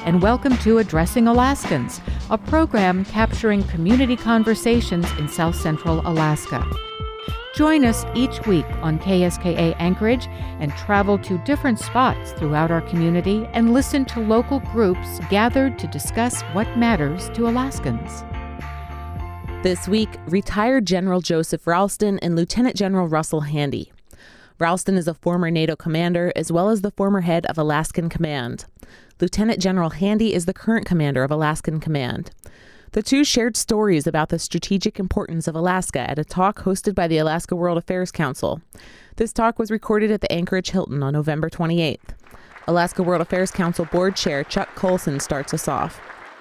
and welcome to Addressing Alaskans, a program capturing community conversations in South Central Alaska. Join us each week on KSKA Anchorage and travel to different spots throughout our community and listen to local groups gathered to discuss what matters to Alaskans. This week, retired General Joseph Ralston and Lieutenant General Russell Handy. Ralston is a former NATO commander as well as the former head of Alaskan Command. Lieutenant General Handy is the current commander of Alaskan Command. The two shared stories about the strategic importance of Alaska at a talk hosted by the Alaska World Affairs Council. This talk was recorded at the Anchorage Hilton on November 28th. Alaska World Affairs Council Board Chair Chuck Colson starts us off.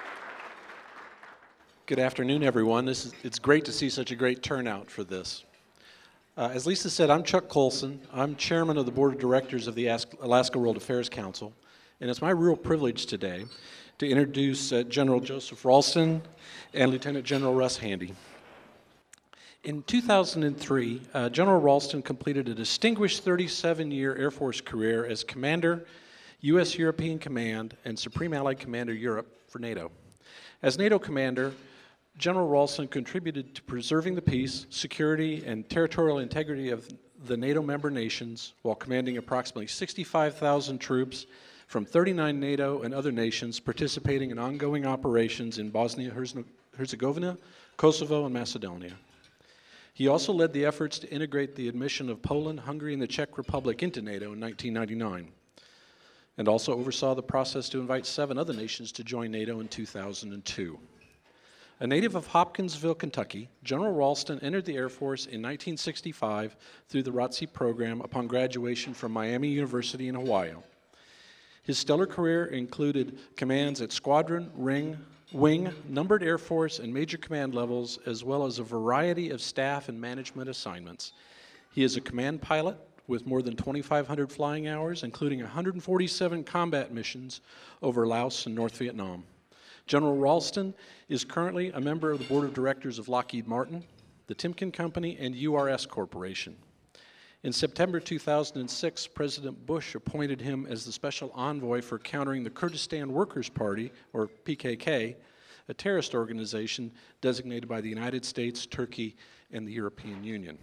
Good afternoon, everyone. It's great to see such a great turnout for this. As Lisa said, I'm Chuck Colson. I'm chairman of the board of directors of the Alaska World Affairs Council, and it's my real privilege today to introduce General Joseph Ralston and Lieutenant General Russ Handy. In 2003, General Ralston completed a distinguished 37-year Air Force career as Commander, U.S. European Command, and Supreme Allied Commander Europe for NATO. As NATO Commander, General Ralston contributed to preserving the peace, security, and territorial integrity of the NATO member nations while commanding approximately 65,000 troops from 39 NATO and other nations participating in ongoing operations in Bosnia-Herzegovina, Kosovo, and Macedonia. He also led the efforts to integrate the admission of Poland, Hungary, and the Czech Republic into NATO in 1999, and also oversaw the process to invite 7 other nations to join NATO in 2002. A native of Hopkinsville, Kentucky, General Ralston entered the Air Force in 1965 through the ROTC program upon graduation from Miami University in Hawaii. His stellar career included commands at squadron, wing, numbered Air Force, and major command levels, as well as a variety of staff and management assignments. He is a command pilot with more than 2,500 flying hours, including 147 combat missions over Laos and North Vietnam. General Ralston is currently a member of the board of directors of Lockheed Martin, the Timken Company, and URS Corporation. In September 2006, President Bush appointed him as the special envoy for countering the Kurdistan Workers' Party, or PKK, a terrorist organization designated by the United States, Turkey, and the European Union.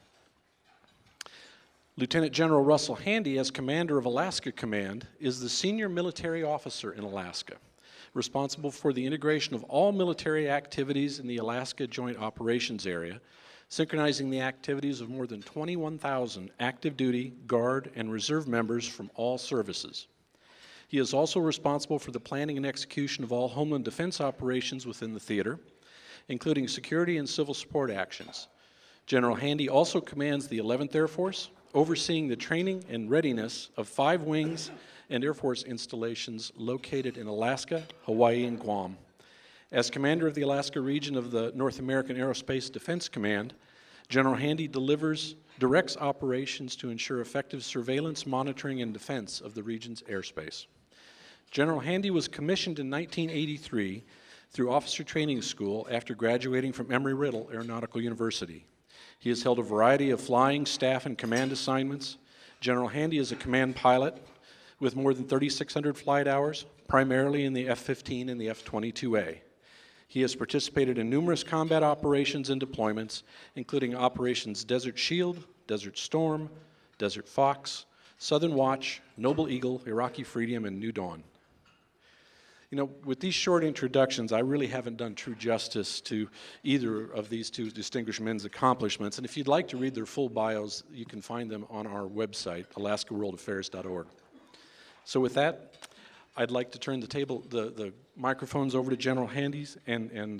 Lieutenant General Russell Handy, as commander of Alaska Command, is the senior military officer in Alaska, responsible for the integration of all military activities in the Alaska Joint Operations Area, synchronizing the activities of more than 21,000 active duty, Guard, and Reserve members from all services. He is also responsible for the planning and execution of all Homeland Defense operations within the theater, including security and civil support actions. General Handy also commands the 11th Air Force, overseeing the training and readiness of 5 wings and Air Force installations located in Alaska, Hawaii, and Guam. As commander of the Alaska region of the North American Aerospace Defense Command, General Handy directs operations to ensure effective surveillance, monitoring, and defense of the region's airspace. General Handy was commissioned in 1983 through Officer Training School after graduating from Embry-Riddle Aeronautical University. He has held a variety of flying, staff, and command assignments. General Handy is a command pilot with more than 3,600 flight hours, primarily in the F-15 and the F-22A. He has participated in numerous combat operations and deployments, including Operations Desert Shield, Desert Storm, Desert Fox, Southern Watch, Noble Eagle, Iraqi Freedom, and New Dawn. You know, with these short introductions, I really haven't done true justice to either of these two distinguished men's accomplishments, and if you'd like to read their full bios, you can find them on our website, alaskaworldaffairs.org. So with that, I'd like to turn the microphones over to General Handy's and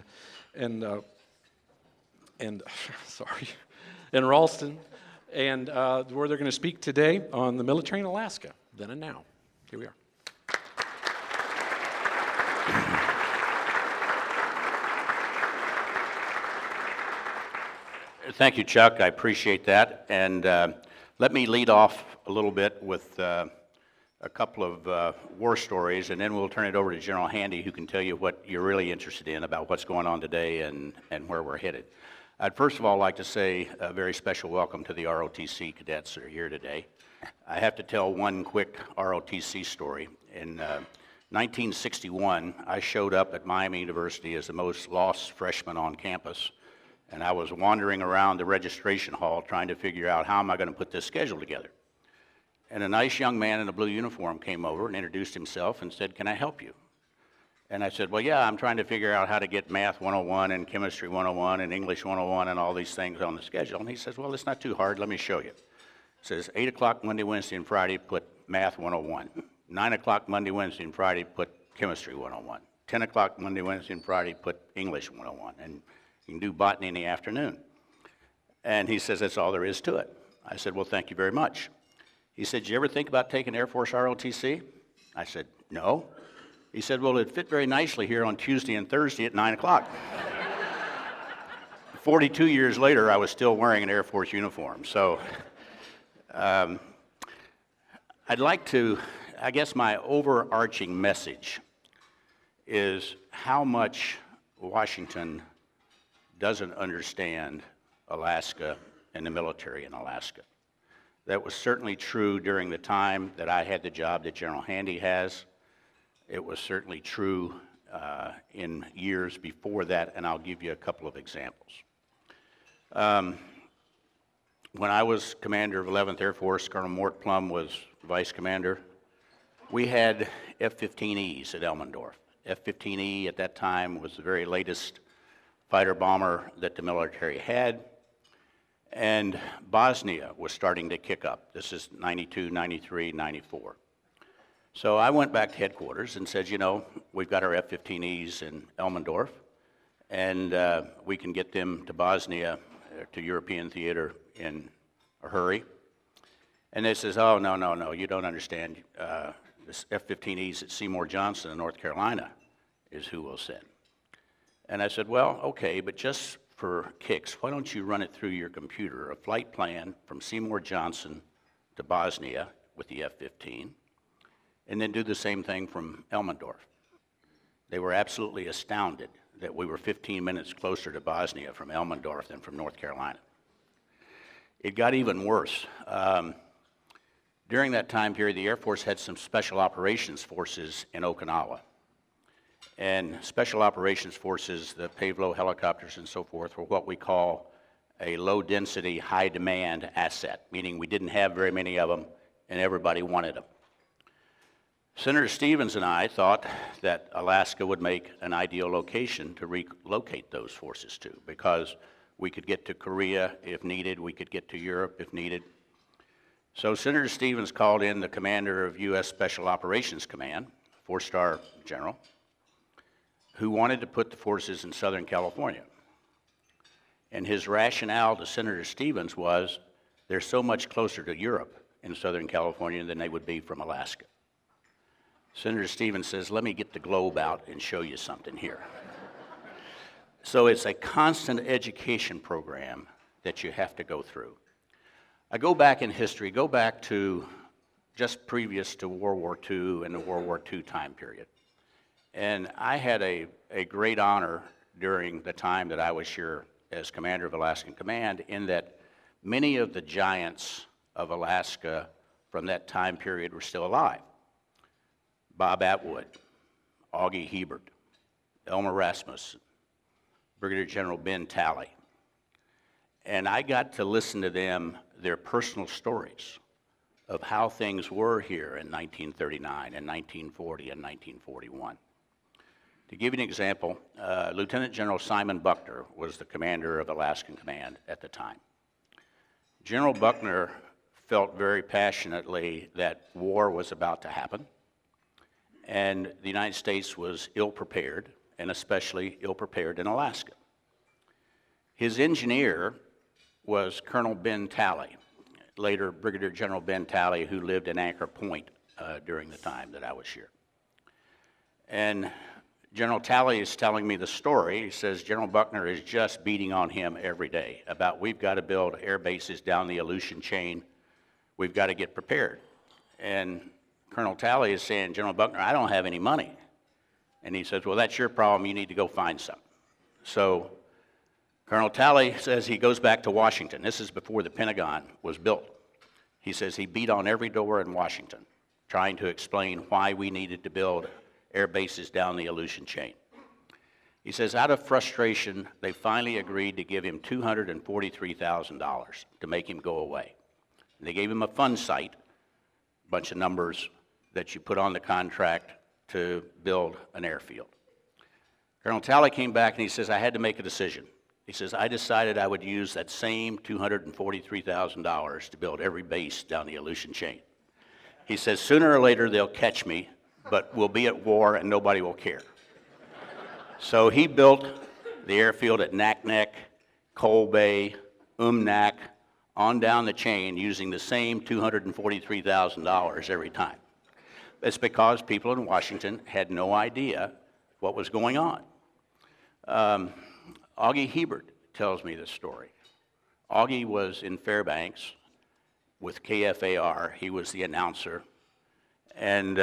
Ralston, and where they're going to speak today on the military in Alaska, then and now. Here we are. Thank you, Chuck. I appreciate that. And let me lead off a little bit with a couple of war stories, and then we'll turn it over to General Handy, who can tell you what you're really interested in about what's going on today and where we're headed. I'd first of all like to say a very special welcome to the ROTC cadets that are here today. I have to tell one quick ROTC story. In 1961, I showed up at Miami University as the most lost freshman on campus, and I was wandering around the registration hall trying to figure out how am I going to put this schedule together. And a nice young man in a blue uniform came over and introduced himself and said, "Can I help you?" And I said, "Well, yeah, I'm trying to figure out how to get Math 101 and Chemistry 101 and English 101 and all these things on the schedule." And he says, "Well, it's not too hard. Let me show you." It says 8 o'clock Monday, Wednesday, and Friday, put Math 101. 9 o'clock Monday, Wednesday, and Friday, put Chemistry 101. 10 o'clock Monday, Wednesday, and Friday, put English 101. And you can do botany in the afternoon. And he says, "That's all there is to it." I said, "Well, thank you very much." He said, "Did you ever think about taking Air Force ROTC?" I said, "No." He said, "Well, it'd fit very nicely here on Tuesday and Thursday at 9 o'clock. 42 years later, I was still wearing an Air Force uniform. So I'd like to, I guess my overarching message is how much Washington doesn't understand Alaska and the military in Alaska. That was certainly true during the time that I had the job that General Handy has. It was certainly true in years before that, and I'll give you a couple of examples. When I was commander of 11th Air Force, Colonel Mort Plum was vice commander. We had F-15Es at Elmendorf. F-15E at that time was the very latest fighter bomber that the military had. And Bosnia was starting to kick up. This is 92, 93, 94. So I went back to headquarters and said, you know, we've got our F-15Es in Elmendorf, and we can get them to Bosnia, to European theater in a hurry. And they says, "Oh, no, you don't understand. This F-15Es at Seymour Johnson in North Carolina is who we'll send." And I said, "Well, okay, but just for kicks, why don't you run it through your computer, a flight plan from Seymour Johnson to Bosnia with the F-15, and then do the same thing from Elmendorf." They were absolutely astounded that we were 15 minutes closer to Bosnia from Elmendorf than from North Carolina. It got even worse. During that time period, the Air Force had some special operations forces in Okinawa. And special operations forces, the Pavlo helicopters and so forth, were what we call a low-density, high-demand asset, meaning we didn't have very many of them and everybody wanted them. Senator Stevens and I thought that Alaska would make an ideal location to relocate those forces to, because we could get to Korea if needed, we could get to Europe if needed. So Senator Stevens called in the commander of U.S. Special Operations Command, four-star general, who wanted to put the forces in Southern California. And his rationale to Senator Stevens was, they're so much closer to Europe in Southern California than they would be from Alaska. Senator Stevens says, "Let me get the globe out and show you something here." So it's a constant education program that you have to go through. I go back in history, go back to just previous to World War II and the World War II time period. And I had a great honor during the time that I was here as commander of Alaskan Command, in that many of the giants of Alaska from that time period were still alive. Bob Atwood, Augie Hebert, Elmer Rasmussen, Brigadier General Ben Talley. And I got to listen to them, their personal stories of how things were here in 1939 and 1940 and 1941. To give you an example, Lieutenant General Simon Buckner was the commander of Alaskan Command at the time. General Buckner felt very passionately that war was about to happen, and the United States was ill-prepared, and especially ill-prepared in Alaska. His engineer was Colonel Ben Talley, later Brigadier General Ben Talley, who lived in Anchor Point during the time that I was here. And General Talley is telling me the story. He says General Buckner is just beating on him every day about, we've got to build air bases down the Aleutian chain. We've got to get prepared. And Colonel Talley is saying, General Buckner, I don't have any money. And he says, well, that's your problem. You need to go find some. So Colonel Talley says he goes back to Washington. This is before the Pentagon was built. He says he beat on every door in Washington, trying to explain why we needed to build air bases down the Aleutian chain. He says, out of frustration, they finally agreed to give him $243,000 to make him go away. And they gave him a fund site, a bunch of numbers that you put on the contract to build an airfield. Colonel Talley came back and he says, I had to make a decision. He says, I decided I would use that same $243,000 to build every base down the Aleutian chain. He says, sooner or later they'll catch me, but we'll be at war and nobody will care. So he built the airfield at Naknek, Coal Bay, Umnak, on down the chain using the same $243,000 every time. It's because people in Washington had no idea what was going on. Augie Hebert tells me this story. Augie was in Fairbanks with KFAR. He was the announcer. And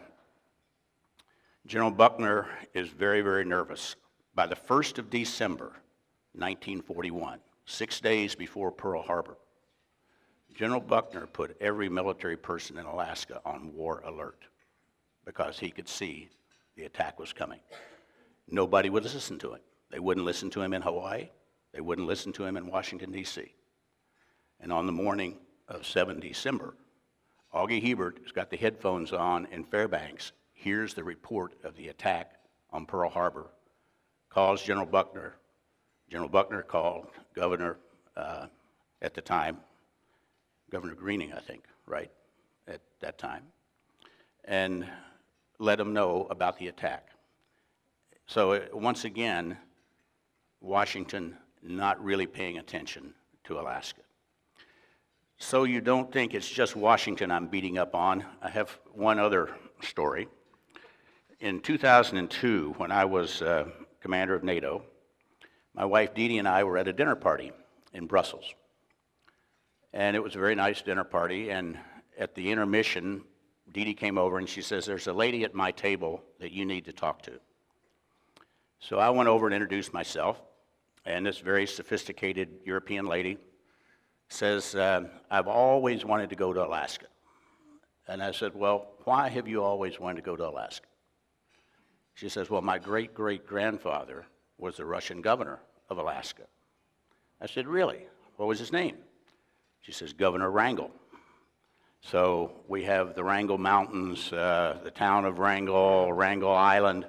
General Buckner is very, very nervous. By the 1st of December, 1941, 6 days before Pearl Harbor, General Buckner put every military person in Alaska on war alert because he could see the attack was coming. Nobody would listen to him. They wouldn't listen to him in Hawaii. They wouldn't listen to him in Washington, D.C. And on the morning of 7 December, Augie Hebert has got the headphones on in Fairbanks, hears the report of the attack on Pearl Harbor, calls General Buckner. General Buckner called Governor, at the time, Governor Greening, I think, right, at that time, and let him know about the attack. So once again, Washington not really paying attention to Alaska. So you don't think it's just Washington I'm beating up on. I have one other story. In 2002, when I was commander of NATO, my wife Dee Dee and I were at a dinner party in Brussels. And it was a very nice dinner party, and at the intermission, Dee Dee came over and she says, there's a lady at my table that you need to talk to. So I went over and introduced myself, and this very sophisticated European lady says, I've always wanted to go to Alaska. And I said, well, why have you always wanted to go to Alaska? She says, well, my great-great-grandfather was the Russian governor of Alaska. I said, really? What was his name? She says, Governor Wrangel. So we have the Wrangel Mountains, the town of Wrangel, Wrangel Island.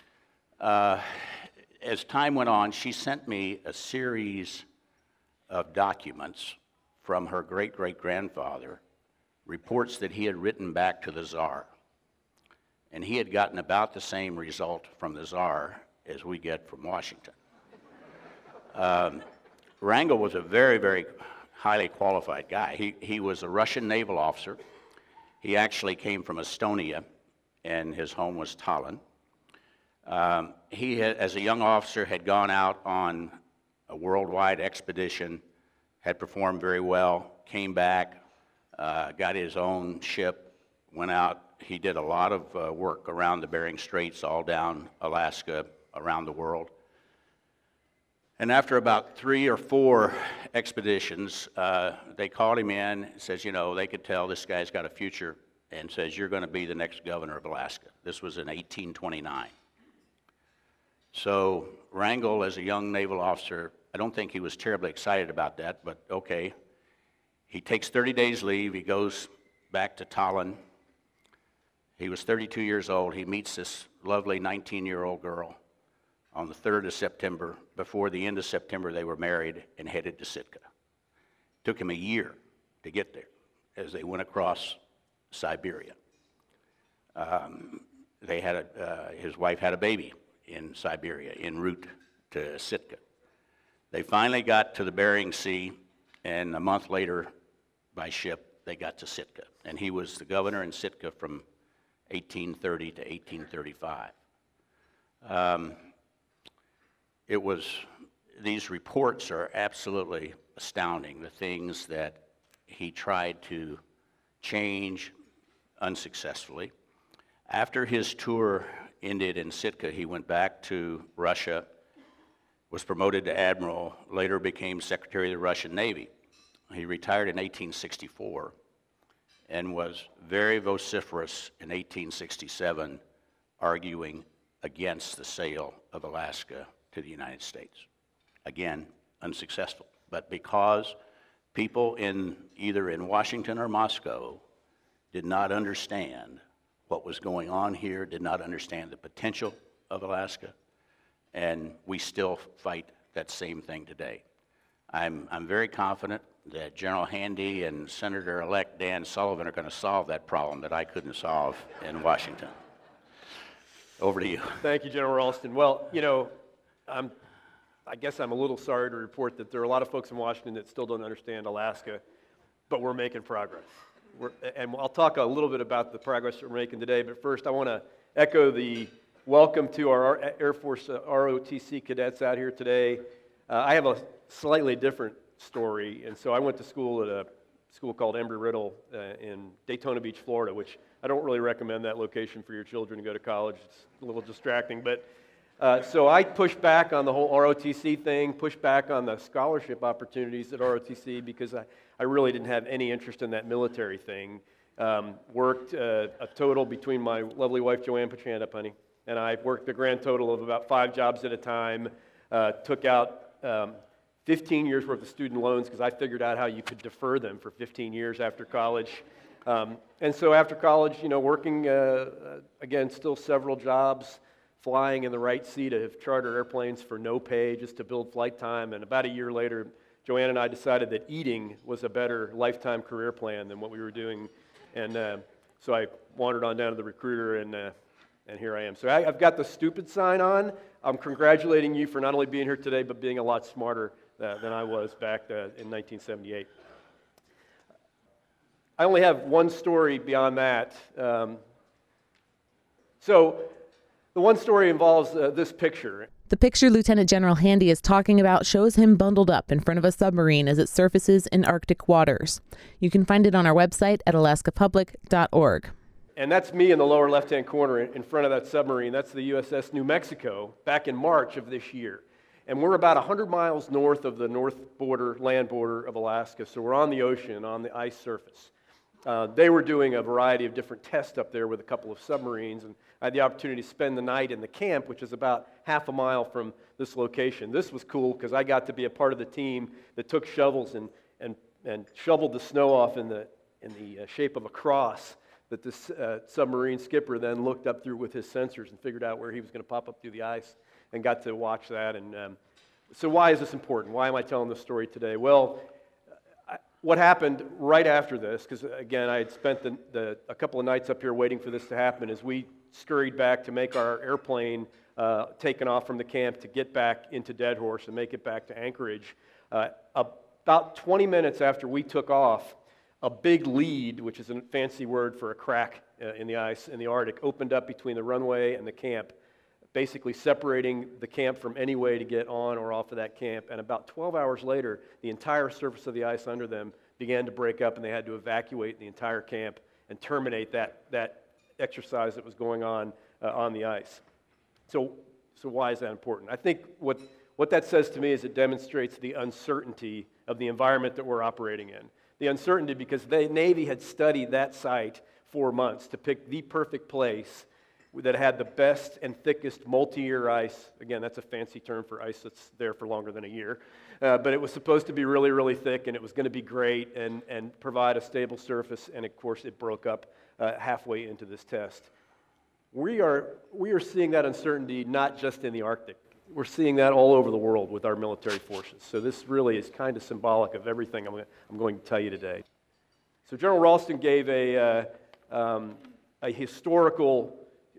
As time went on, she sent me a series of documents from her great-great-grandfather, reports that he had written back to the Tsar. And he had gotten about the same result from the Tsar as we get from Washington. Wrangel was a very, very highly qualified guy. He was a Russian naval officer. He actually came from Estonia, and his home was Tallinn. He, as a young officer, had gone out on a worldwide expedition, had performed very well, came back, got his own ship, went out. He did a lot of work around the Bering Straits, all down Alaska, around the world. And after about 3 or 4 expeditions, they called him in and says, you know, they could tell this guy's got a future, and says, you're going to be the next governor of Alaska. This was in 1829. So Wrangel, as a young naval officer, I don't think he was terribly excited about that, but okay. He takes 30 days leave. He goes back to Tallinn. He was 32 years old. He meets this lovely 19-year-old girl on the 3rd of September. Before the end of September, they were married and headed to Sitka. It took him a year to get there as they went across Siberia. His wife had a baby in Siberia en route to Sitka. They finally got to the Bering Sea, and a month later, by ship, they got to Sitka. And he was the governor in Sitka from 1830 to 1835. These reports are absolutely astounding, the things that he tried to change unsuccessfully. After his tour ended in Sitka, he went back to Russia, was promoted to admiral, later became Secretary of the Russian Navy. He retired in 1864 and was very vociferous in 1867 arguing against the sale of Alaska to the United States. Again, unsuccessful. But because people either in Washington or Moscow did not understand what was going on here, did not understand the potential of Alaska, and we still fight that same thing today. I'm very confident that General Handy and Senator-elect Dan Sullivan are going to solve that problem that I couldn't solve in Washington. Over to you. Thank you, General Ralston. Well, you know, I guess I'm a little sorry to report that there are a lot of folks in Washington that still don't understand Alaska, but we're making progress. And I'll talk a little bit about the progress that we're making today, but first I want to echo the welcome to our Air Force ROTC cadets out here today. I have a slightly different story, and so I went to school at a school called Embry-Riddle in Daytona Beach, Florida, which I don't really recommend that location for your children to go to college. It's a little distracting, but so I pushed back on the whole ROTC thing, pushed back on the scholarship opportunities at ROTC because I really didn't have any interest in that military thing. Worked a total between my lovely wife, Joanne Pachanda, honey, and I worked a grand total of about 5 jobs at a time, took out 15 years worth of student loans because I figured out how you could defer them for 15 years after college. And so after college, you know, working, again, still several jobs, flying in the right seat of charter airplanes for no pay just to build flight time. And about a year later, Joanne and I decided that eating was a better lifetime career plan than what we were doing. And so I wandered on down to the recruiter, and here I am. So I've got the stupid sign on. I'm congratulating you for not only being here today, but being a lot smarter than I was back in 1978. I only have one story beyond that. So the one story involves this picture. The picture Lieutenant General Handy is talking about shows him bundled up in front of a submarine as it surfaces in Arctic waters. You can find it on our website at alaskapublic.org. And that's me in the lower left-hand corner in front of that submarine. That's the USS New Mexico back in March of this year. And we're about 100 miles north of the north border, land border of Alaska, so we're on the ocean, on the ice surface. They were doing a variety of different tests up there with a couple of submarines, and I had the opportunity to spend the night in the camp, which is about half a mile from this location. This was cool because I got to be a part of the team that took shovels and shoveled the snow off in the shape of a cross that this submarine skipper then looked up through with his sensors and figured out where he was going to pop up through the ice, and got to watch that. And so why is this important? Why am I telling this story today? Well, what happened right after this, because again, I had spent a couple of nights up here waiting for this to happen, is we scurried back to make our airplane taken off from the camp to get back into Deadhorse and make it back to Anchorage. About 20 minutes after we took off, a big lead, which is a fancy word for a crack in the ice in the Arctic, opened up between the runway and the camp, basically separating the camp from any way to get on or off of that camp. And about 12 hours later, the entire surface of the ice under them began to break up, and they had to evacuate the entire camp and terminate that exercise that was going on the ice. So why is that important? I think what that says to me is it demonstrates the uncertainty of the environment that we're operating in. The uncertainty because the Navy had studied that site for months to pick the perfect place that had the best and thickest multi-year ice. Again, that's a fancy term for ice that's there for longer than a year. But it was supposed to be really, really thick, and it was going to be great and provide a stable surface, and of course it broke up halfway into this test. We are seeing that uncertainty not just in the Arctic. We're seeing that all over the world with our military forces. So this really is kind of symbolic of everything I'm going to tell you today. So General Ralston gave a historical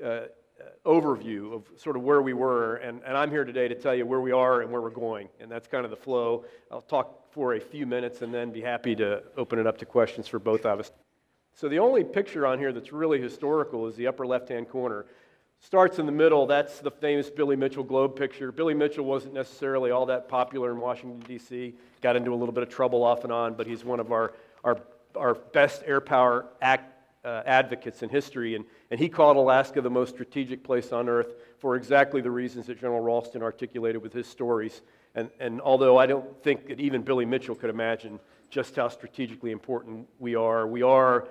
overview of sort of where we were, and I'm here today to tell you where we are and where we're going, and that's kind of the flow. I'll talk for a few minutes and then be happy to open it up to questions for both of us. So the only picture on here that's really historical is the upper left-hand corner. Starts in the middle, that's the famous Billy Mitchell globe picture. Billy Mitchell wasn't necessarily all that popular in Washington, D.C., got into a little bit of trouble off and on, but he's one of our best air power advocates in history, and he called Alaska the most strategic place on Earth for exactly the reasons that General Ralston articulated with his stories. And although I don't think that even Billy Mitchell could imagine just how strategically important we are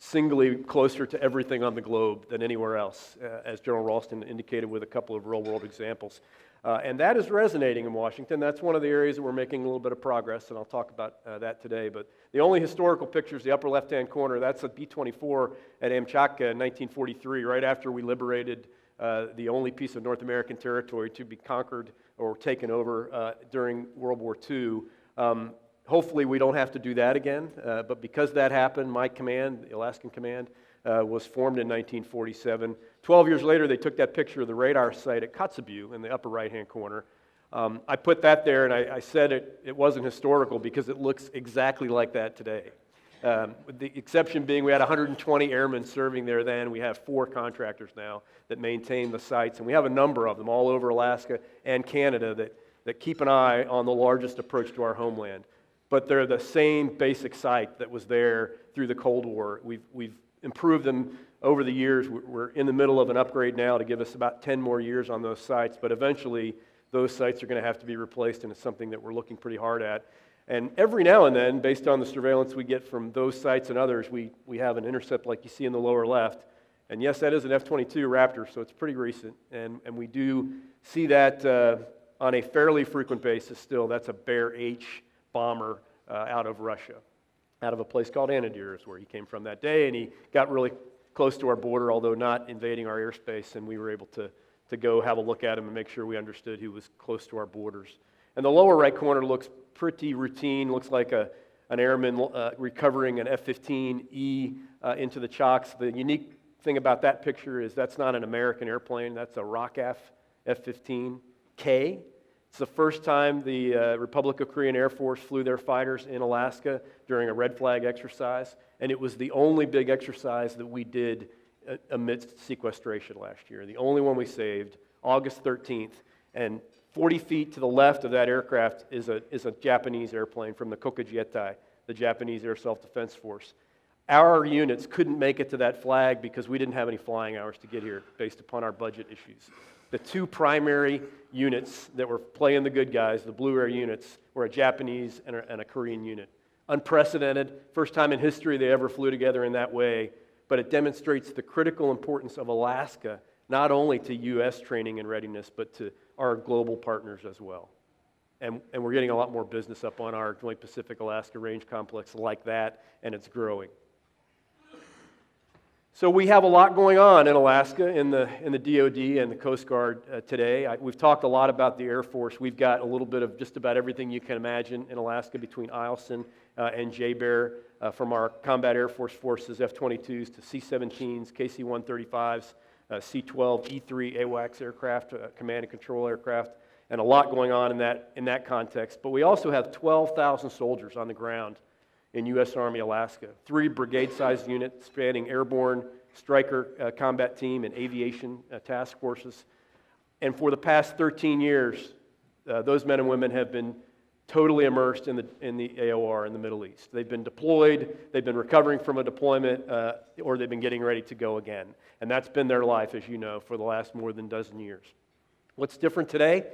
singly closer to everything on the globe than anywhere else, as General Ralston indicated with a couple of real-world examples. And that is resonating in Washington. That's one of the areas that we're making a little bit of progress, and I'll talk about that today. But the only historical picture is the upper left-hand corner. That's a B-24 at Amchatka in 1943, right after we liberated the only piece of North American territory to be conquered or taken over during World War II. Hopefully we don't have to do that again, but because that happened, my command, the Alaskan Command, was formed in 1947. 12 years later, they took that picture of the radar site at Kotzebue in the upper right-hand corner. I put that there, and I said it wasn't historical because it looks exactly like that today. With the exception being we had 120 airmen serving there then. We have 4 contractors now that maintain the sites, and we have a number of them all over Alaska and Canada that keep an eye on the largest approach to our homeland. But they're the same basic site that was there through the Cold War. We've improved them over the years. We're in the middle of an upgrade now to give us about 10 more years on those sites, but eventually those sites are going to have to be replaced, and it's something that we're looking pretty hard at. And every now and then, based on the surveillance we get from those sites and others, we have an intercept like you see in the lower left. And yes, that is an F-22 Raptor, so it's pretty recent. And we do see that on a fairly frequent basis still. That's a Bear H bomber out of Russia, out of a place called Anadyr is where he came from that day, and he got really close to our border, although not invading our airspace, and we were able to go have a look at him and make sure we understood he was close to our borders. And the lower right corner looks pretty routine, looks like an airman recovering an F-15E into the chocks. The unique thing about that picture is that's not an American airplane, that's a ROKAF F-15K. It's the first time the Republic of Korean Air Force flew their fighters in Alaska during a red flag exercise, and it was the only big exercise that we did amidst sequestration last year. The only one we saved, August 13th, and 40 feet to the left of that aircraft is a Japanese airplane from the Kokujietai, the Japanese Air Self-Defense Force. Our units couldn't make it to that flag because we didn't have any flying hours to get here based upon our budget issues. The 2 primary units that were playing the good guys, the Blue Air units, were a Japanese and a Korean unit. Unprecedented, first time in history they ever flew together in that way, but it demonstrates the critical importance of Alaska, not only to U.S. training and readiness, but to our global partners as well. And we're getting a lot more business up on our Joint Pacific-Alaska Range Complex like that, and it's growing. So we have a lot going on in Alaska, in the DoD and the Coast Guard today. We've talked a lot about the Air Force. We've got a little bit of just about everything you can imagine in Alaska between Eielson and JBER, from our combat Air Force forces, F-22s to C-17s, KC-135s, C-12, E-3 AWACS aircraft, command and control aircraft, and a lot going on in that context. But we also have 12,000 soldiers on the ground in U.S. Army Alaska, 3 brigade-sized units spanning airborne, Stryker combat team, and aviation task forces. And for the past 13 years, those men and women have been totally immersed in the AOR in the Middle East. They've been deployed, they've been recovering from a deployment, or they've been getting ready to go again. And that's been their life, as you know, for the last more than a dozen years. What's different today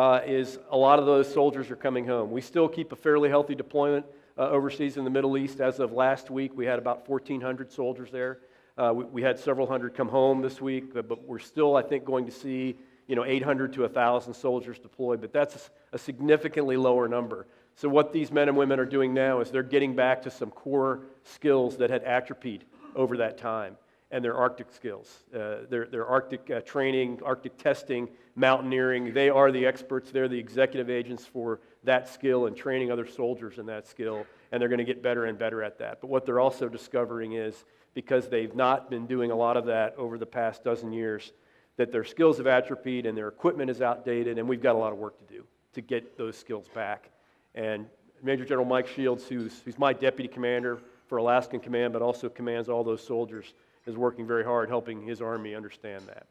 is a lot of those soldiers are coming home. We still keep a fairly healthy deployment overseas in the Middle East. As of last week, we had about 1,400 soldiers there. We had several hundred come home this week, but we're still, I think, going to see 800 to 1,000 soldiers deployed, but that's a significantly lower number. So what these men and women are doing now is they're getting back to some core skills that had atrophied over that time, and their Arctic skills, their Arctic training, Arctic testing, mountaineering. They are the experts. They're the executive agents for that skill and training other soldiers in that skill, and they're going to get better and better at that. But what they're also discovering is, because they've not been doing a lot of that over the past dozen years, that their skills have atrophied and their equipment is outdated, and we've got a lot of work to do to get those skills back. And Major General Mike Shields, who's my deputy commander for Alaskan Command, but also commands all those soldiers, is working very hard helping his Army understand that.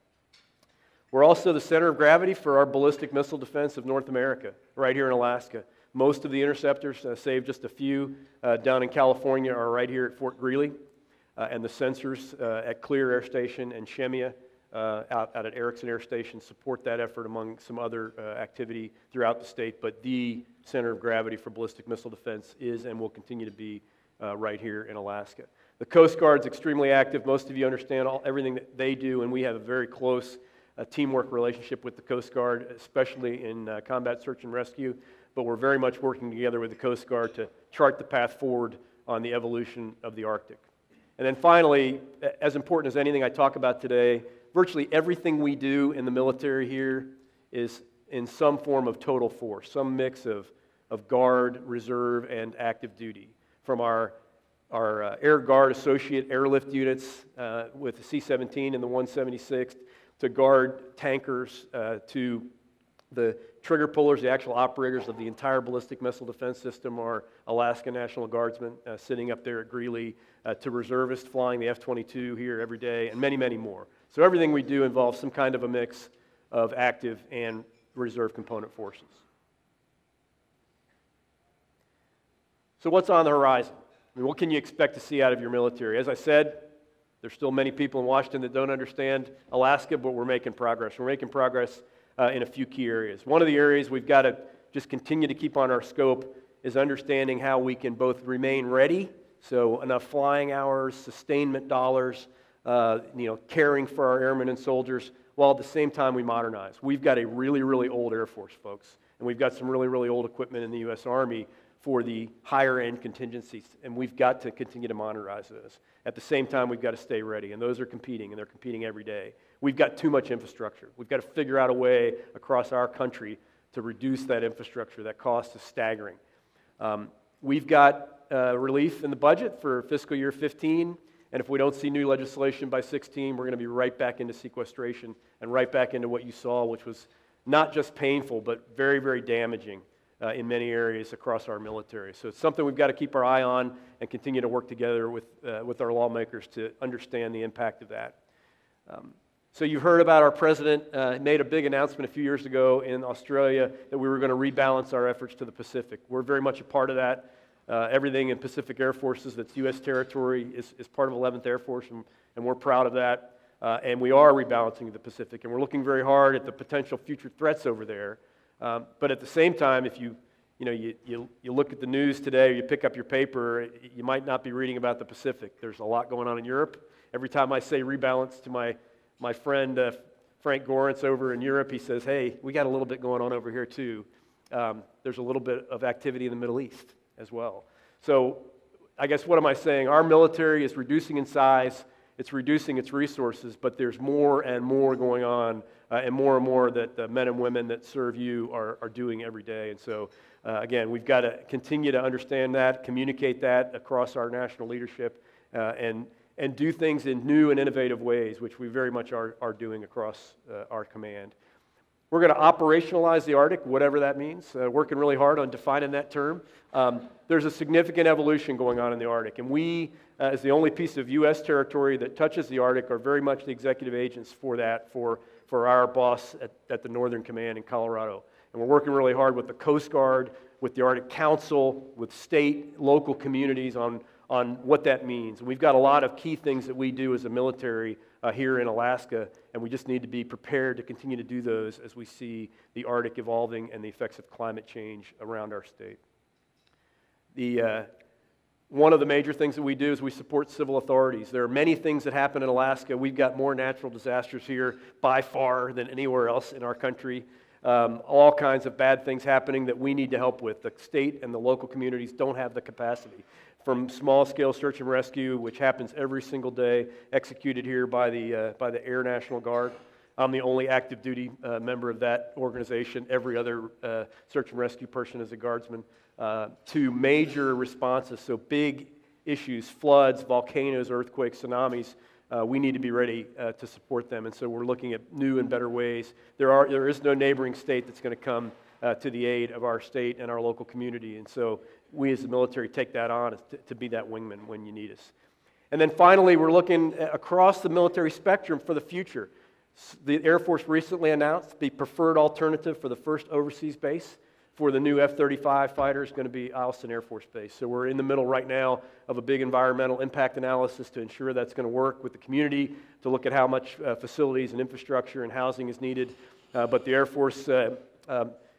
We're also the center of gravity for our ballistic missile defense of North America, right here in Alaska. Most of the interceptors, save just a few down in California, are right here at Fort Greely, and the sensors at Clear Air Station and Shemya out at Erickson Air Station support that effort among some other activity throughout the state, but the center of gravity for ballistic missile defense is and will continue to be right here in Alaska. The Coast Guard's extremely active. Most of you understand everything that they do, and we have a very close teamwork relationship with the Coast Guard, especially in combat search and rescue. But we're very much working together with the Coast Guard to chart the path forward on the evolution of the Arctic. And then finally, as important as anything I talk about today, virtually everything we do in the military here is in some form of total force, some mix of Guard, Reserve, and active duty. From our Air Guard Associate Airlift units with the C-17 and the 176th, to Guard tankers, to the trigger pullers, the actual operators of the entire ballistic missile defense system, are Alaska National Guardsmen sitting up there at Greeley, to reservists flying the F-22 here every day, and many, many more. So everything we do involves some kind of a mix of active and reserve component forces. So what's on the horizon? I mean, what can you expect to see out of your military? As I said, there's still many people in Washington that don't understand Alaska, but we're making progress. We're making progress in a few key areas. One of the areas we've got to just continue to keep on our scope is understanding how we can both remain ready, so enough flying hours, sustainment dollars, caring for our airmen and soldiers, while at the same time we modernize. We've got a really, really old Air Force, folks, and we've got some really, really old equipment in the U.S. Army for the higher-end contingencies, and we've got to continue to modernize those. At the same time, we've got to stay ready, and those are competing, and they're competing every day. We've got too much infrastructure. We've got to figure out a way across our country to reduce that infrastructure. That cost is staggering. We've got relief in the budget for fiscal year 15, and if we don't see new legislation by 16, we're going to be right back into sequestration and right back into what you saw, which was not just painful, but very, very damaging in many areas across our military. So it's something we've got to keep our eye on and continue to work together with our lawmakers to understand the impact of that. So you've heard about our president made a big announcement a few years ago in Australia that we were going to rebalance our efforts to the Pacific. We're very much a part of that. Everything in Pacific Air Forces that's U.S. territory is part of 11th Air Force, and we're proud of that. And we are rebalancing the Pacific, and we're looking very hard at the potential future threats over there. But at the same time, if you look at the news today, or you pick up your paper, you might not be reading about the Pacific. There's a lot going on in Europe. Every time I say rebalance to my friend Frank Gorentz over in Europe, he says, hey, we got a little bit going on over here too. There's a little bit of activity in the Middle East as well. So I guess what am I saying? Our military is reducing in size, it's reducing its resources, but there's more and more going on, and more that the men and women that serve you are doing every day. And so, again, we've got to continue to understand that, communicate that across our national leadership, and do things in new and innovative ways, which we very much are doing across our command. We're going to operationalize the Arctic, whatever that means, working really hard on defining that term. There's a significant evolution going on in the Arctic, and we, as the only piece of U.S. territory that touches the Arctic, are very much the executive agents for that, for our boss at the Northern Command in Colorado. And we're working really hard with the Coast Guard, with the Arctic Council, with state, local communities on what that means. And we've got a lot of key things that we do as a military here in Alaska, and we just need to be prepared to continue to do those as we see the Arctic evolving and the effects of climate change around our state. One of the major things that we do is we support civil authorities. There are many things that happen in Alaska. We've got more natural disasters here by far than anywhere else in our country. All kinds of bad things happening that we need to help with. The state and the local communities don't have the capacity. From small-scale search and rescue, which happens every single day, executed here by the Air National Guard. I'm the only active duty member of that organization. Every other search and rescue person is a guardsman. To major responses, so big issues, floods, volcanoes, earthquakes, tsunamis, we need to be ready to support them. And so we're looking at new and better ways. There is no neighboring state that's going to come to the aid of our state and our local community. And so we as the military take that on to be that wingman when you need us. And then finally, we're looking across the military spectrum for the future. The Air Force recently announced the preferred alternative for the first overseas base for the new F-35 fighter is going to be Eielson Air Force Base. So we're in the middle right now of a big environmental impact analysis to ensure that's going to work with the community, to look at how much facilities and infrastructure and housing is needed. But the Air Force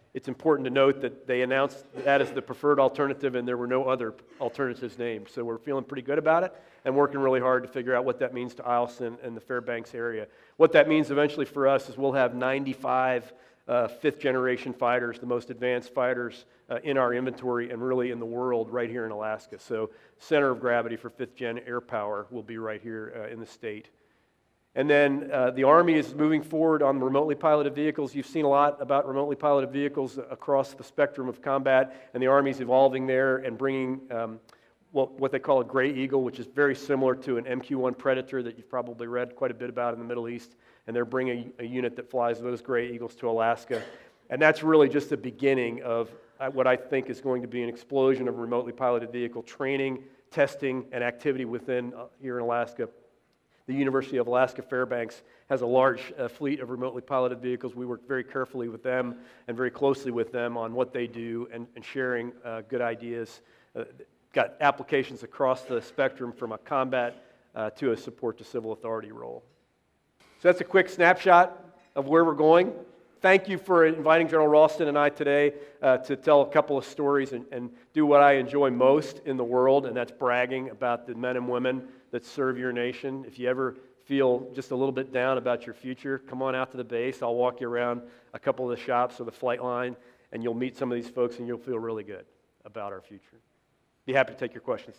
It's important to note that they announced that as the preferred alternative and there were no other alternatives named. So we're feeling pretty good about it and working really hard to figure out what that means to Eielson and the Fairbanks area. What that means eventually for us is we'll have 95 fifth-generation fighters, the most advanced fighters in our inventory and really in the world right here in Alaska. So center of gravity for fifth-gen air power will be right here in the state. And then the Army is moving forward on remotely piloted vehicles. You've seen a lot about remotely piloted vehicles across the spectrum of combat, and the Army's evolving there and bringing what they call a Gray Eagle, which is very similar to an MQ-1 Predator that you've probably read quite a bit about in the Middle East. And they're bringing a unit that flies those Gray Eagles to Alaska. And that's really just the beginning of what I think is going to be an explosion of remotely piloted vehicle training, testing, and activity within here in Alaska. The University of Alaska Fairbanks has a large fleet of remotely piloted vehicles. We work very carefully with them and very closely with them on what they do and sharing good ideas. Got applications across the spectrum from a combat to a support to civil authority role. So that's a quick snapshot of where we're going. Thank you for inviting General Ralston and I today to tell a couple of stories and do what I enjoy most in the world, and that's bragging about the men and women that serve your nation. If you ever feel just a little bit down about your future, come on out to the base. I'll walk you around a couple of the shops or the flight line, and you'll meet some of these folks, and you'll feel really good about our future. Be happy to take your questions.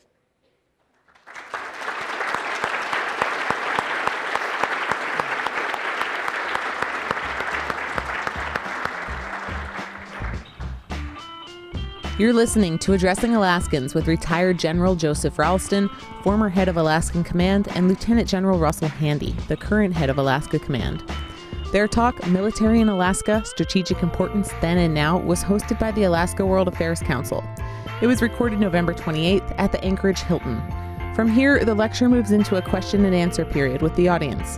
You're listening to Addressing Alaskans with retired General Joseph Ralston, former head of Alaskan Command, and Lieutenant General Russell Handy, the current head of Alaska Command. Their talk, Military in Alaska, Strategic Importance Then and Now, was hosted by the Alaska World Affairs Council. It was recorded November 28th at the Anchorage Hilton. From here, the lecture moves into a question and answer period with the audience.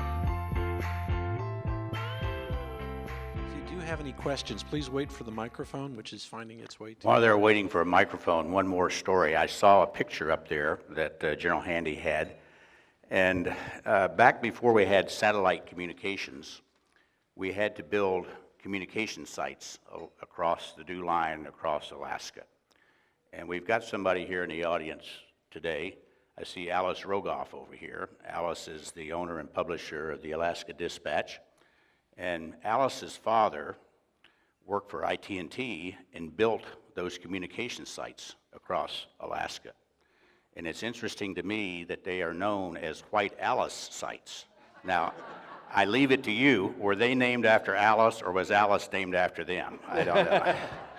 Questions, please wait for the microphone, which is finding its way to While they're waiting for a microphone, one more story. I saw a picture up there that General Handy had, and back before we had satellite communications, we had to build communication sites across the DEW line across Alaska. And we've got somebody here in the audience today. I see Alice Rogoff over here. Alice is the owner and publisher of the Alaska Dispatch, and Alice's father worked for IT&T and built those communication sites across Alaska. And it's interesting to me that they are known as White Alice sites. Now, I leave it to you, were they named after Alice or was Alice named after them? I don't know.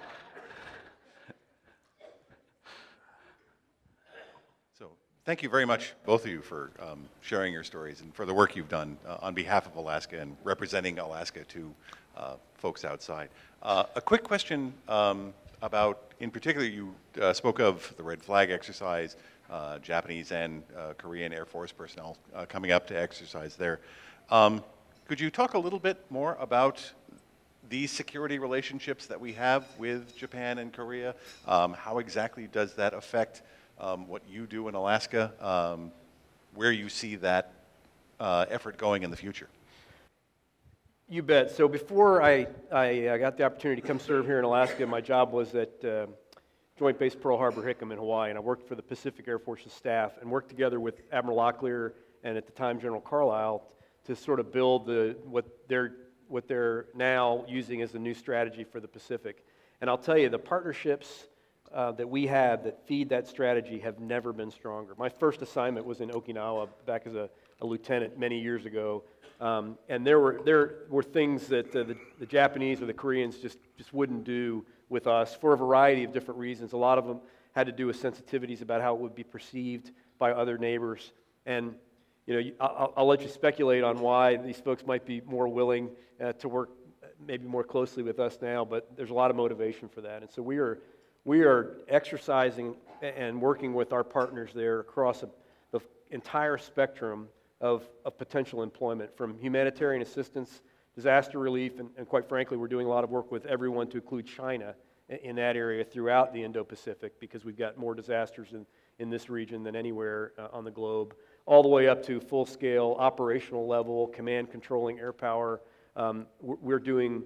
So thank you very much, both of you, for sharing your stories and for the work you've done on behalf of Alaska and representing Alaska to folks outside. A quick question about, in particular, you spoke of the Red Flag exercise, Japanese and Korean Air Force personnel coming up to exercise there. Could you talk a little bit more about these security relationships that we have with Japan and Korea? How exactly does that affect what you do in Alaska? Where you see that effort going in the future? You bet. So before I got the opportunity to come serve here in Alaska, my job was at Joint Base Pearl Harbor-Hickam in Hawaii, and I worked for the Pacific Air Force's staff and worked together with Admiral Locklear and at the time General Carlisle to sort of build what they're now using as a new strategy for the Pacific. And I'll tell you, the partnerships that we have that feed that strategy have never been stronger. My first assignment was in Okinawa back as a lieutenant many years ago. And there were things that the Japanese or the Koreans just wouldn't do with us for a variety of different reasons. A lot of them had to do with sensitivities about how it would be perceived by other neighbors. And I'll let you speculate on why these folks might be more willing to work maybe more closely with us now, but there's a lot of motivation for that. And so we are exercising and working with our partners there across the entire spectrum of potential employment, from humanitarian assistance, disaster relief, and quite frankly, we're doing a lot of work with everyone to include China in that area throughout the Indo-Pacific, because we've got more disasters in this region than anywhere on the globe, all the way up to full-scale operational level, command controlling air power. We're doing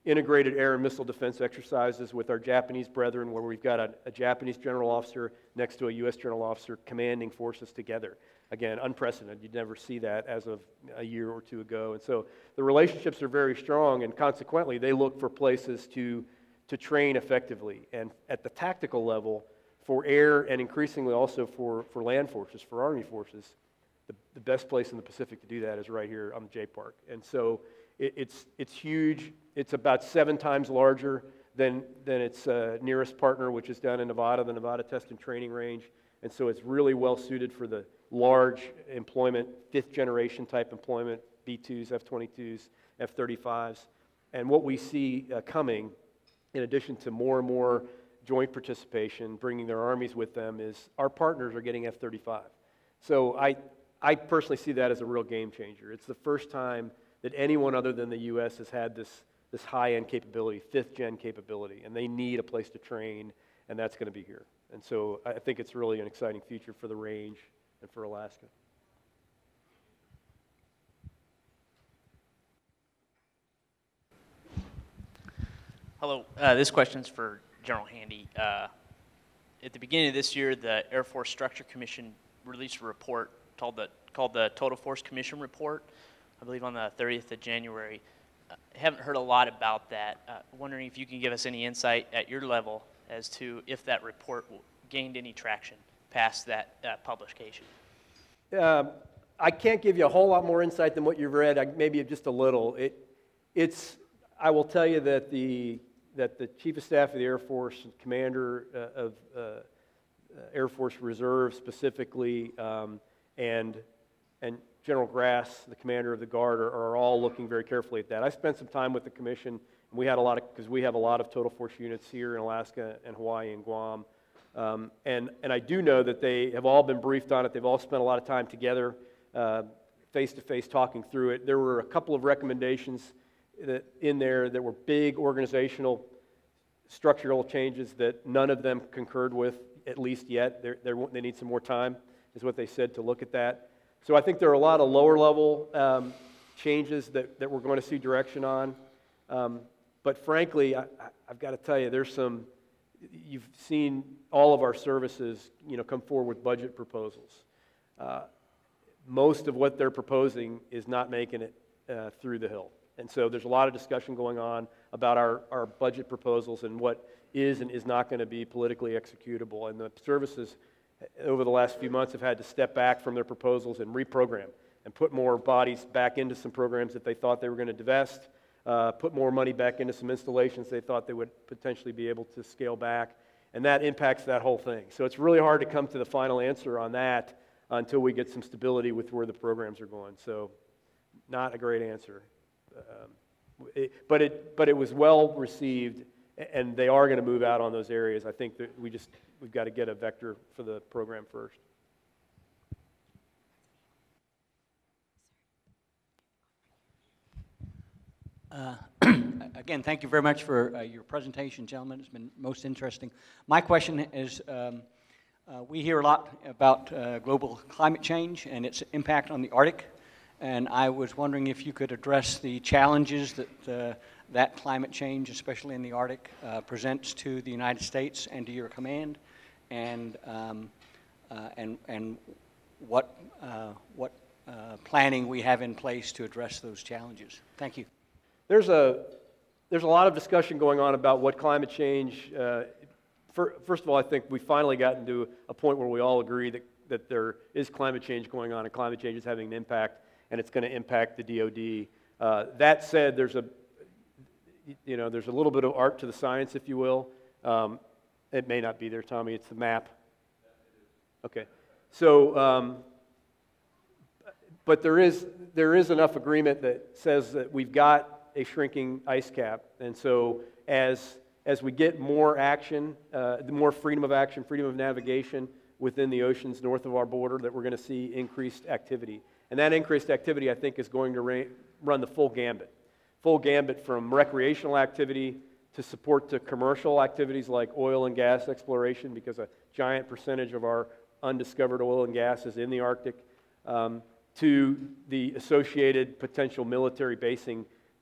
integrated air and missile defense exercises with our Japanese brethren, where we've got a Japanese general officer next to a U.S. general officer commanding forces together. Again, unprecedented. You'd never see that as of a year or two ago. And so the relationships are very strong, and consequently, they look for places to train effectively. And at the tactical level, for air and increasingly also for land forces, for Army forces, the best place in the Pacific to do that is right here on the J Park. And so it's huge. It's about 7 times larger than its nearest partner, which is down in Nevada, the Nevada Test and Training Range. And so it's really well suited for the large employment, 5th generation type employment, B-2s, F-22s, F-35s. And what we see coming, in addition to more and more joint participation, bringing their armies with them, is our partners are getting F-35. So I personally see that as a real game changer. It's the first time that anyone other than the U.S. has had this high-end capability, 5th-gen capability, and they need a place to train, and that's going to be here. And so I think it's really an exciting future for the range and for Alaska. Hello, this question's for General Handy. At the beginning of this year, the Air Force Structure Commission released a report called the Total Force Commission Report, I believe on the 30th of January. I haven't heard a lot about that. Wondering if you can give us any insight at your level as to if that report gained any traction past that publication. I can't give you a whole lot more insight than what you've read, maybe just a little. I will tell you that the Chief of Staff of the Air Force and Commander of Air Force Reserve specifically, and General Grass, the Commander of the Guard, are all looking very carefully at that. I spent some time with the Commission, and we have a lot of total force units here in Alaska and Hawaii and Guam. And I do know that they have all been briefed on it. They've all spent a lot of time together, face-to-face, talking through it. There were a couple of recommendations in there that were big organizational, structural changes that none of them concurred with, at least yet. They need some more time, is what they said, to look at that. So I think there are a lot of lower-level changes that we're going to see direction on. But frankly, I've got to tell you, you've seen all of our services, come forward with budget proposals. Most of what they're proposing is not making it through the Hill. And so there's a lot of discussion going on about our budget proposals and what is and is not going to be politically executable. And the services over the last few months have had to step back from their proposals and reprogram and put more bodies back into some programs that they thought they were going to divest, put more money back into some installations they thought they would potentially be able to scale back, and that impacts that whole thing. So it's really hard to come to the final answer on that until we get some stability with where the programs are going. So not a great answer. But it was well received, and they are going to move out on those areas. I think that we've got to get a vector for the program first. Again, thank you very much for your presentation, gentlemen. It's been most interesting. My question is, we hear a lot about global climate change and its impact on the Arctic. And I was wondering if you could address the challenges that that climate change, especially in the Arctic, presents to the United States and to your command, and what planning we have in place to address those challenges. Thank you. There's a lot of discussion going on about what climate change. First of all, I think we finally gotten to a point where we all agree that there is climate change going on, and climate change is having an impact, and it's going to impact the DoD. That said, there's a little bit of art to the science, if you will. It may not be there, Tommy. It's the map. Okay. So, but there is enough agreement that says that we've got a shrinking ice cap, and so as we get more action, more freedom of action, freedom of navigation within the oceans north of our border, that we're going to see increased activity. And that increased activity, I think, is going to run the full gambit from recreational activity to support to commercial activities like oil and gas exploration, because a giant percentage of our undiscovered oil and gas is in the Arctic, to the associated potential military basing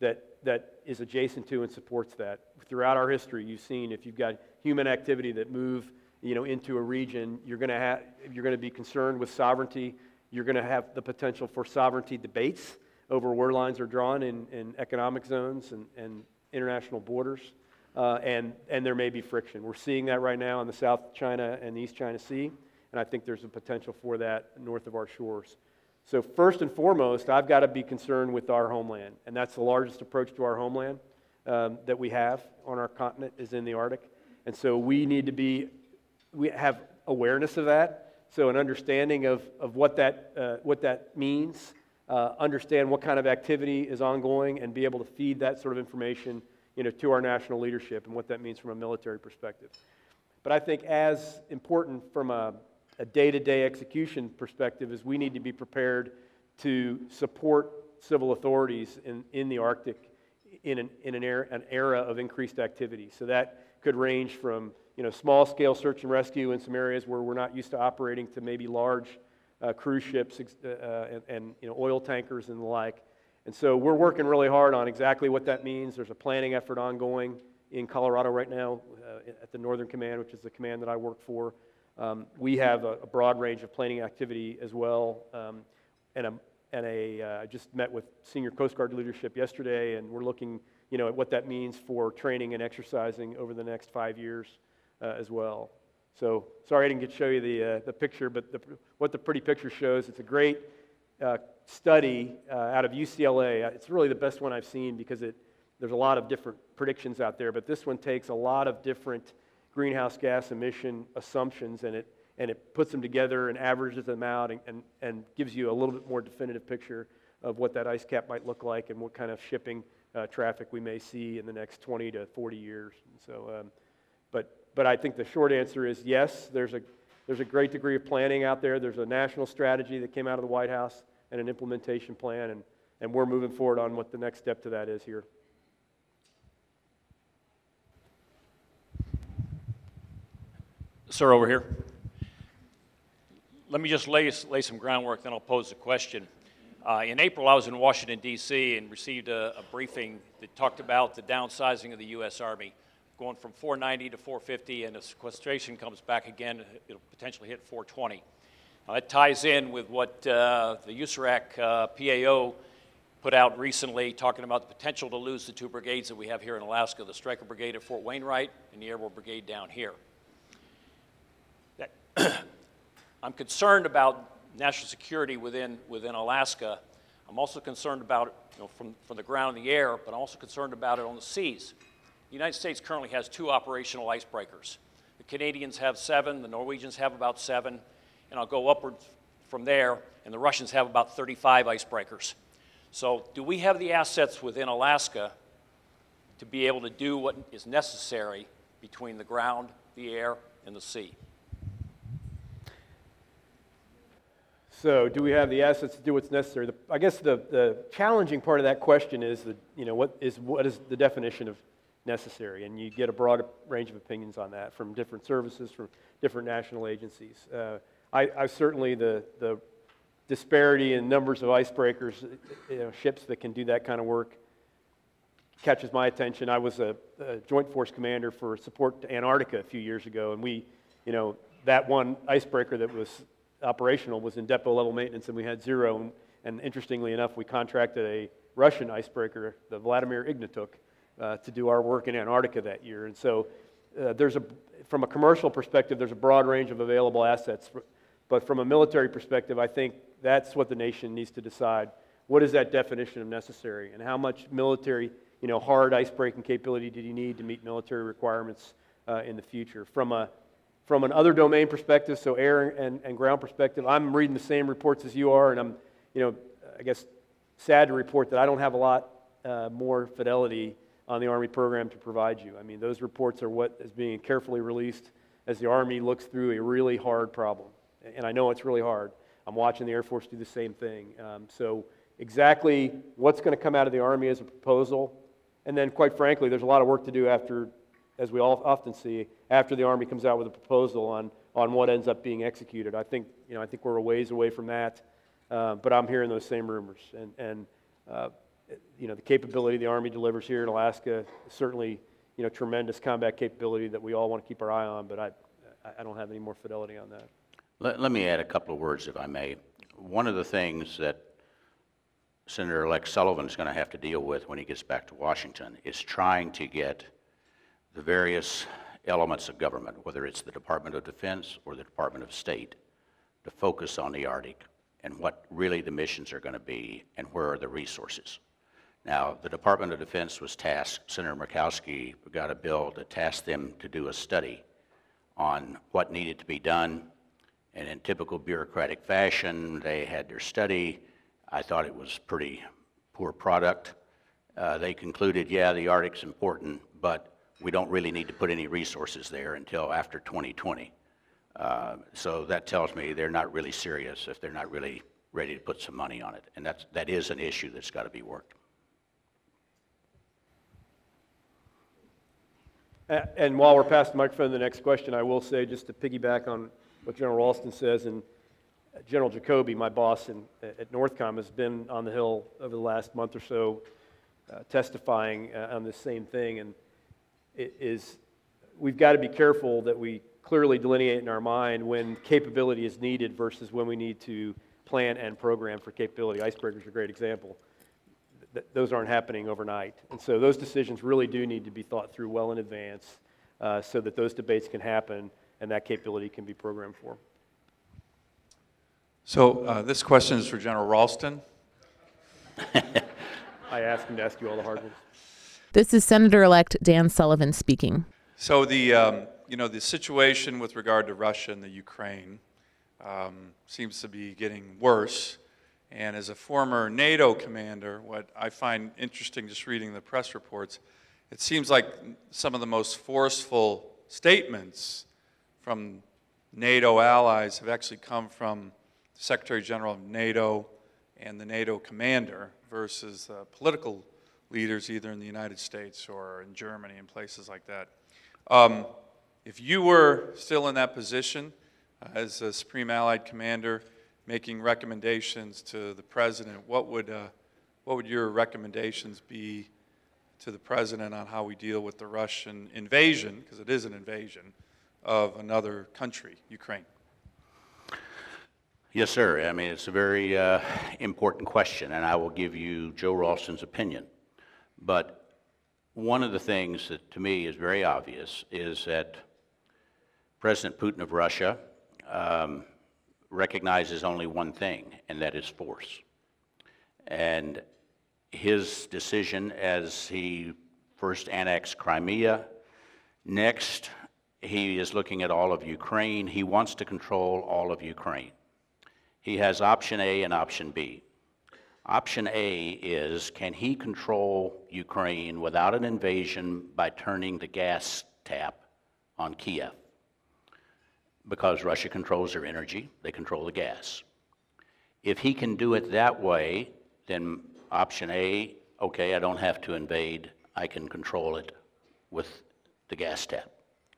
that is adjacent to and supports that. Throughout our history, you've seen if you've got human activity that move into a region, you're going to be concerned with sovereignty. You're going to have the potential for sovereignty debates over where lines are drawn in economic zones and international borders, and there may be friction. We're seeing that right now in the South China and the East China Sea, and I think there's a potential for that north of our shores. So first and foremost, I've got to be concerned with our homeland, and that's the largest approach to our homeland that we have on our continent is in the Arctic, and so we need to we have awareness of that, so an understanding of what that means, understand what kind of activity is ongoing, and be able to feed that sort of information to our national leadership and what that means from a military perspective. But I think as important from a day-to-day execution perspective is we need to be prepared to support civil authorities in the Arctic in an era of increased activity. So that could range from small-scale search and rescue in some areas where we're not used to operating to maybe large cruise ships and oil tankers and the like. And so we're working really hard on exactly what that means. There's a planning effort ongoing in Colorado right now at the Northern Command, which is the command that I work for. We have a broad range of planning activity as well. I just met with senior Coast Guard leadership yesterday, and we're looking at what that means for training and exercising over the next 5 years as well. So sorry I didn't get to show you the picture, but what the pretty picture shows, it's a great study out of UCLA. It's really the best one I've seen because there's a lot of different predictions out there, but this one takes a lot of different greenhouse gas emission assumptions and it puts them together and averages them out and gives you a little bit more definitive picture of what that ice cap might look like and what kind of shipping traffic we may see in the next 20 to 40 years. And so, but I think the short answer is yes, there's a great degree of planning out there. There's a national strategy that came out of the White House and an implementation plan, and we're moving forward on what the next step to that is here. Sir, over here. Let me just lay some groundwork, then I'll pose the question. In April, I was in Washington, D.C., and received a briefing that talked about the downsizing of the U.S. Army, going from 490 to 450, and if sequestration comes back again, it'll potentially hit 420. That ties in with what the USARAC PAO put out recently, talking about the potential to lose the 2 brigades that we have here in Alaska, the Stryker Brigade at Fort Wainwright and the Airborne Brigade down here. I'm concerned about national security within Alaska. I'm also concerned about it from the ground and the air, but I'm also concerned about it on the seas. The United States currently has 2 operational icebreakers. The Canadians have 7, the Norwegians have about 7, and I'll go upward from there, and the Russians have about 35 icebreakers. So do we have the assets within Alaska to be able to do what is necessary between the ground, the air, and the sea? So do we have the assets to do what's necessary? I guess the challenging part of that question is what is the definition of necessary? And you get a broad range of opinions on that from different services, from different national agencies. I certainly, the disparity in numbers of icebreakers, ships that can do that kind of work catches my attention. I was a Joint Force commander for support to Antarctica a few years ago, and we, that one icebreaker that was operational was in depot level maintenance, and we had 0. And interestingly enough, we contracted a Russian icebreaker, the Vladimir Ignatuk, to do our work in Antarctica that year. And so from a commercial perspective, there's a broad range of available assets. But from a military perspective, I think that's what the nation needs to decide. What is that definition of necessary? And how much military, hard icebreaking capability did you need to meet military requirements in the future? From an other domain perspective, so air and ground perspective, I'm reading the same reports as you are, and I'm, I guess, sad to report that I don't have a lot more fidelity on the Army program to provide you. I mean, those reports are what is being carefully released as the Army looks through a really hard problem. And I know it's really hard. I'm watching the Air Force do the same thing. So exactly what's going to come out of the Army as a proposal, and then quite frankly, there's a lot of work to do after, as we all often see, after the Army comes out with a proposal on what ends up being executed. I think we're a ways away from that, but I'm hearing those same rumors. And the capability the Army delivers here in Alaska is certainly, tremendous combat capability that we all want to keep our eye on, but I don't have any more fidelity on that. Let me add a couple of words, if I may. One of the things that Senator-elect Sullivan is going to have to deal with when he gets back to Washington is trying to get the various elements of government, whether it's the Department of Defense or the Department of State, to focus on the Arctic and what really the missions are going to be and where are the resources. Now, the Department of Defense was tasked, Senator Murkowski got a bill to task them to do a study on what needed to be done, and in typical bureaucratic fashion, they had their study. I thought it was pretty poor product. They concluded, yeah, the Arctic's important, but we don't really need to put any resources there until after 2020. So that tells me they're not really serious if they're not really ready to put some money on it. And that is an issue that's got to be worked. And while we're past the microphone, the next question, I will say, just to piggyback on what General Ralston says, and General Jacoby, my boss at NORTHCOM, has been on the Hill over the last month or so testifying on this same thing. And we've got to be careful that we clearly delineate in our mind when capability is needed versus when we need to plan and program for capability. Icebreakers are a great example. Those aren't happening overnight. And so those decisions really do need to be thought through well in advance so that those debates can happen and that capability can be programmed for. So this question is for General Ralston. I asked him to ask you all the hard ones. This is Senator-elect Dan Sullivan speaking. So the situation with regard to Russia and the Ukraine seems to be getting worse. And as a former NATO commander, what I find interesting just reading the press reports, it seems like some of the most forceful statements from NATO allies have actually come from the Secretary General of NATO and the NATO commander versus political leaders either in the United States or in Germany and places like that. If you were still in that position as a Supreme Allied Commander making recommendations to the President, what would your recommendations be to the President on how we deal with the Russian invasion, because it is an invasion, of another country, Ukraine? Yes, sir. I mean, it's a very important question, and I will give you Joe Ralston's opinion. But one of the things that to me is very obvious is that President Putin of Russia recognizes only one thing, and that is force. And his decision as he first annexed Crimea, next he is looking at all of Ukraine. He wants to control all of Ukraine. He has option A and option B. Option A is, can he control Ukraine without an invasion by turning the gas tap on Kiev? Because Russia controls their energy, they control the gas. If he can do it that way, then option A, okay, I don't have to invade, I can control it with the gas tap.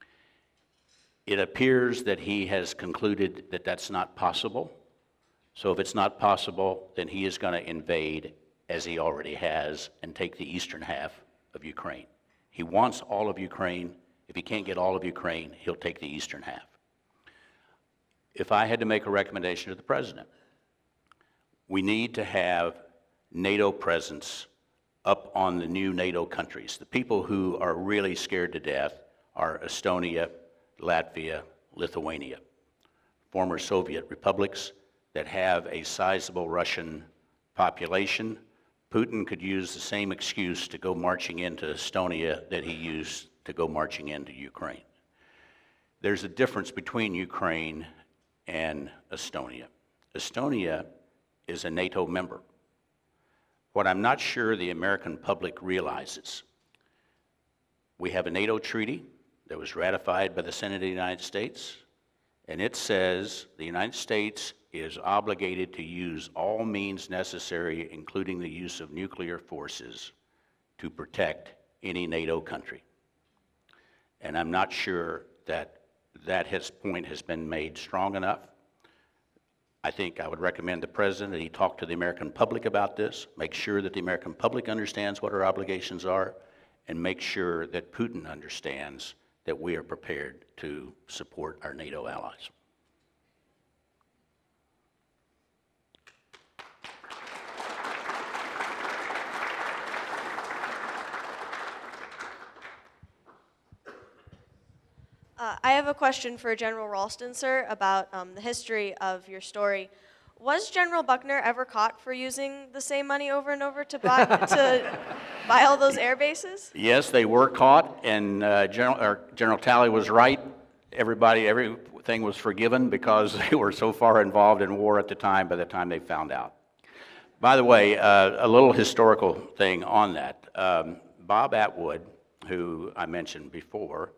It appears that he has concluded that that's not possible. So if it's not possible, then he is going to invade, as he already has, and take the eastern half of Ukraine. He wants all of Ukraine. If he can't get all of Ukraine, he'll take the eastern half. If I had to make a recommendation to the President, we need to have NATO presence up on the new NATO countries. The people who are really scared to death are Estonia, Latvia, Lithuania, former Soviet republics that have a sizable Russian population. Putin could use the same excuse to go marching into Estonia that he used to go marching into Ukraine. There's a difference between Ukraine and Estonia. Estonia is a NATO member. What I'm not sure the American public realizes, we have a NATO treaty that was ratified by the Senate of the United States, and it says the United States is obligated to use all means necessary, including the use of nuclear forces, to protect any NATO country. And I'm not sure that that point has been made strong enough. I think I would recommend the President that he talk to the American public about this, make sure that the American public understands what our obligations are, and make sure that Putin understands that we are prepared to support our NATO allies. I have a question for General Ralston, sir, about the history of your story. Was General Buckner ever caught for using the same money over and over to buy all those air bases? Yes, they were caught, and General Talley was right. Everything was forgiven because they were so far involved in war at the time by the time they found out. By the way, a little historical thing on that. Bob Atwood, who I mentioned before,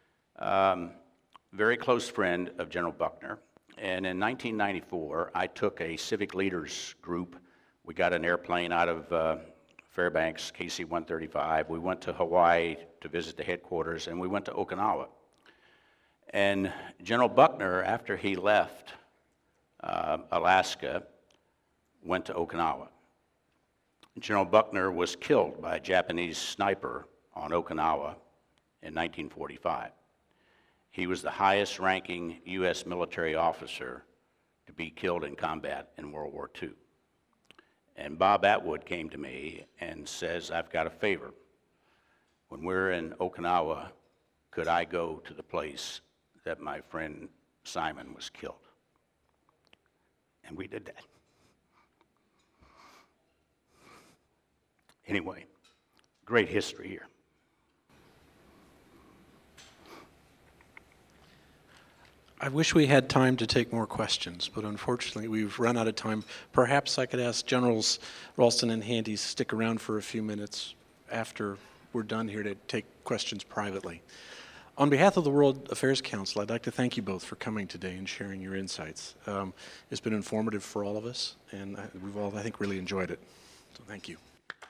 very close friend of General Buckner. And in 1994, I took a civic leaders group. We got an airplane out of Fairbanks, KC-135. We went to Hawaii to visit the headquarters, and we went to Okinawa. And General Buckner, after he left Alaska, went to Okinawa. General Buckner was killed by a Japanese sniper on Okinawa in 1945. He was the highest ranking U.S. military officer to be killed in combat in World War II. And Bob Atwood came to me and says, I've got a favor. When we're in Okinawa, could I go to the place that my friend Simon was killed? And we did that. Anyway, great history here. I wish we had time to take more questions, but unfortunately we've run out of time. Perhaps I could ask Generals Ralston and Handy to stick around for a few minutes after we're done here to take questions privately. On behalf of the World Affairs Council, I'd like to thank you both for coming today and sharing your insights. It's been informative for all of us, and we've all, I think, really enjoyed it. So thank you.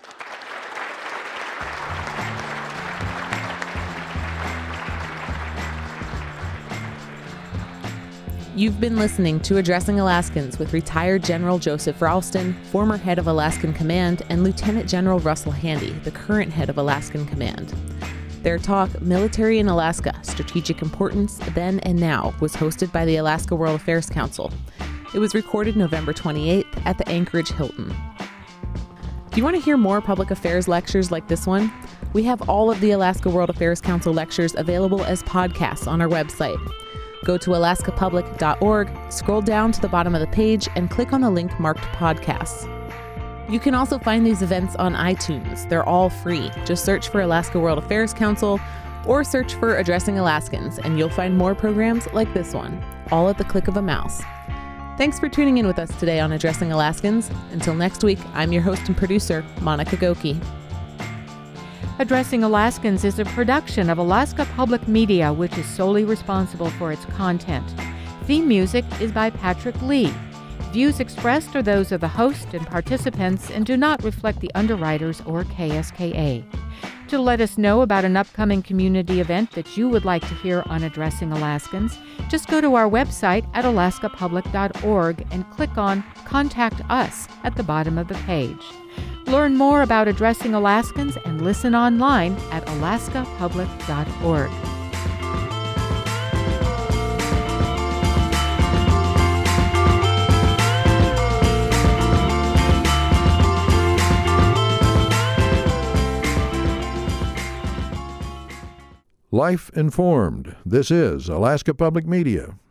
You've been listening to Addressing Alaskans with retired General Joseph Ralston, former head of Alaskan Command, and Lieutenant General Russell Handy, the current head of Alaskan Command. Their talk, Military in Alaska, Strategic Importance Then and Now, was hosted by the Alaska World Affairs Council. It was recorded November 28th at the Anchorage Hilton. Do you want to hear more public affairs lectures like this one? We have all of the Alaska World Affairs Council lectures available as podcasts on our website. Go to alaskapublic.org, scroll down to the bottom of the page, and click on the link marked Podcasts. You can also find these events on iTunes. They're all free. Just search for Alaska World Affairs Council or search for Addressing Alaskans, and you'll find more programs like this one, all at the click of a mouse. Thanks for tuning in with us today on Addressing Alaskans. Until next week, I'm your host and producer, Monica Goki. Addressing Alaskans is a production of Alaska Public Media, which is solely responsible for its content. Theme music is by Patrick Lee. Views expressed are those of the host and participants and do not reflect the underwriters or KSKA. To let us know about an upcoming community event that you would like to hear on Addressing Alaskans, just go to our website at alaskapublic.org and click on Contact Us at the bottom of the page. Learn more about Addressing Alaskans and listen online at alaskapublic.org. Life informed. This is Alaska Public Media.